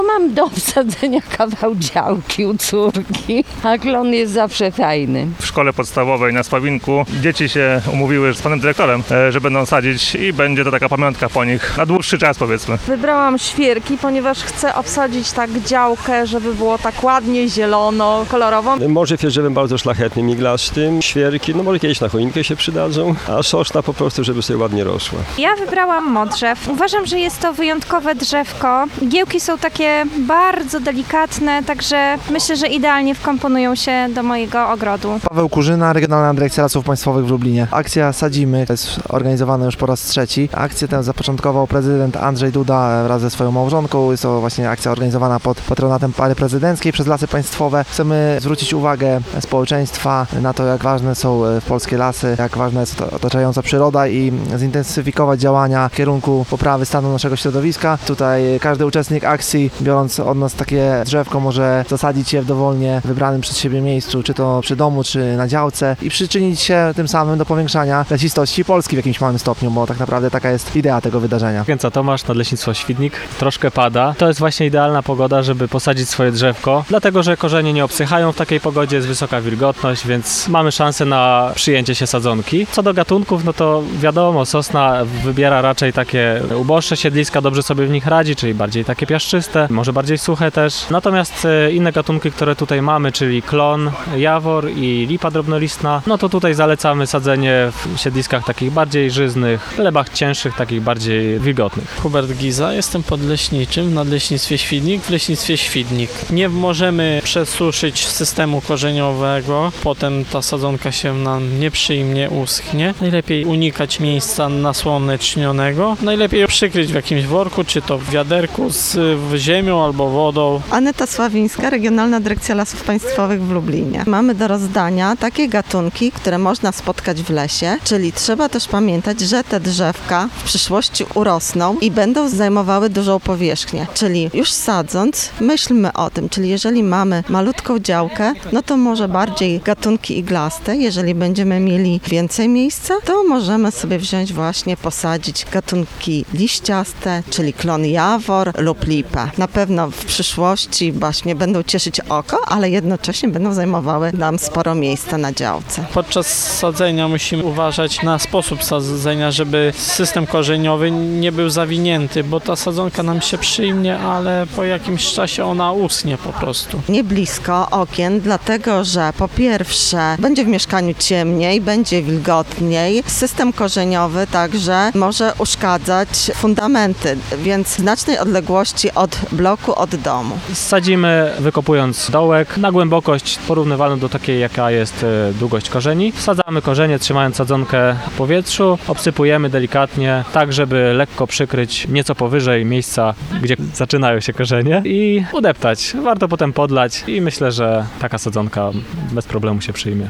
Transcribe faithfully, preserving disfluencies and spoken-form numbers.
Mam do wsadzenia kawał działki u córki, a klon jest zawsze fajny. W szkole podstawowej na Sławinku dzieci się umówiły z panem dyrektorem, e, że będą sadzić i będzie to taka pamiątka po nich na dłuższy czas, powiedzmy. Wybrałam świerki, ponieważ chcę obsadzić tak działkę, żeby było tak ładnie, zielono, kolorowo. Morze fierzowym bardzo szlachetnym, iglastym, świerki, no może kiedyś na choinkę się przydadzą, a soczna po prostu, żeby sobie ładnie rosła. Ja wybrałam modrzew. Uważam, że jest to wyjątkowe drzewko. Igiełki są takie bardzo delikatne, także myślę, że idealnie wkomponują się do mojego ogrodu. Paweł Kurzyna, Regionalna Dyrekcja Lasów Państwowych w Lublinie. Akcja Sadzimy jest organizowana już po raz trzeci. Akcję tę zapoczątkował prezydent Andrzej Duda wraz ze swoją małżonką. Jest to właśnie akcja organizowana pod patronatem pary prezydenckiej przez Lasy Państwowe. Chcemy zwrócić uwagę społeczeństwa na to, jak ważne są polskie lasy, jak ważna jest otaczająca przyroda i zintensyfikować działania w kierunku poprawy stanu naszego środowiska. Tutaj każdy uczestnik akcji, biorąc od nas takie drzewko, może zasadzić je w dowolnie wybranym przez siebie miejscu, czy to przy domu, czy na działce i przyczynić się tym samym do powiększania lesistości Polski w jakimś małym stopniu, bo tak naprawdę taka jest idea tego wydarzenia. Kręca Tomasz, Nadleśnictwo Świdnik. Troszkę pada. To jest właśnie idealna pogoda, żeby posadzić swoje drzewko, dlatego że korzenie nie obsychają w takiej pogodzie, jest wysoka wilgotność, więc mamy szansę na przyjęcie się sadzonki. Co do gatunków, no to wiadomo, sosna wybiera raczej takie uboższe siedliska, dobrze sobie w nich radzi, czyli bardziej takie piaszczyste, może bardziej suche też. Natomiast inne gatunki, które tutaj mamy, czyli klon, jawor i lipa drobnolistna, no to tutaj zalecamy sadzenie w siedliskach takich bardziej żyznych, glebach cięższych, takich bardziej wilgotnych. Hubert Giza, jestem podleśniczym w Nadleśnictwie Świdnik, w Leśnictwie Świdnik. Nie możemy przesuszyć systemu korzeniowego, potem ta sadzonka się nam nieprzyjemnie uschnie. Najlepiej unikać miejsca nasłonecznionego, najlepiej przykryć w jakimś worku, czy to w wiaderku z ziemią albo wodą. Aneta Sławińska, Regionalna Dyrekcja Lasów Państwowych w Lublinie. Mamy do rozdania takie gatunki, które można spotkać w lesie, czyli trzeba też pamiętać, że te drzewka w przyszłości urosną i będą zajmowały dużą powierzchnię. Czyli już sadząc, myślmy o tym, czyli jeżeli mamy malutką działkę, no to może bardziej gatunki iglaste. Jeżeli będziemy mieli więcej miejsca, to możemy sobie wziąć właśnie, posadzić gatunki liściaste, czyli klon jawor lub lipę. Na pewno w przyszłości właśnie będą cieszyć oko, ale jednocześnie będą zajmowały nam sporo miejsca na działce. Podczas sadzenia musimy uważać na sposób sadzenia, żeby system korzeniowy nie był zawinięty, bo ta sadzonka nam się przyjmie, ale po jakimś czasie ona uschnie po prostu. Nie blisko okien, dlatego że po pierwsze będzie w mieszkaniu ciemniej, będzie wilgotniej. System korzeniowy także może uszkadzać fundamenty, więc w znacznej odległości od bloku, od domu. Sadzimy wykopując dołek na głębokość porównywalną do takiej, jaka jest długość korzeni. Wsadzamy korzenie, trzymając sadzonkę w powietrzu, obsypujemy delikatnie, tak żeby lekko przykryć nieco powyżej miejsca, gdzie zaczynają się korzenie i udeptać. Warto potem podlać i myślę, że taka sadzonka bez problemu się przyjmie.